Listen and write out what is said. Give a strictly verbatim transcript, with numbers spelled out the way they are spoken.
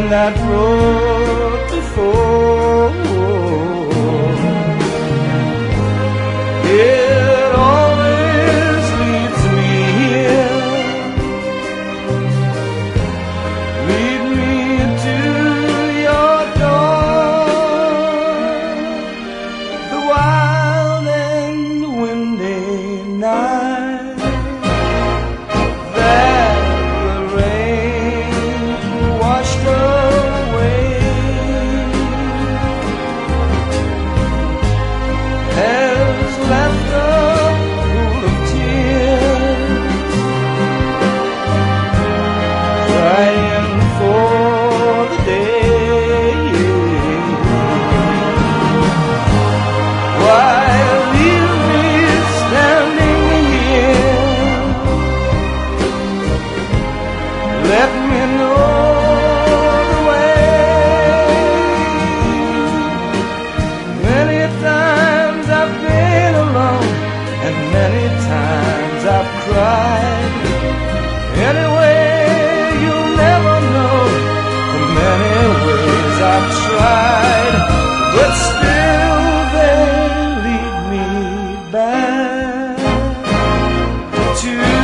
that road before. It always leads me here. Lead me to your door. The wild and windy night that the rain washed away has left a pool of tears, crying for the day. Why leave me standing here? Let me know the way. Many times I've been alone, and many times I've cried. Anyway, you'll never know the many ways I've tried, but still they lead me back to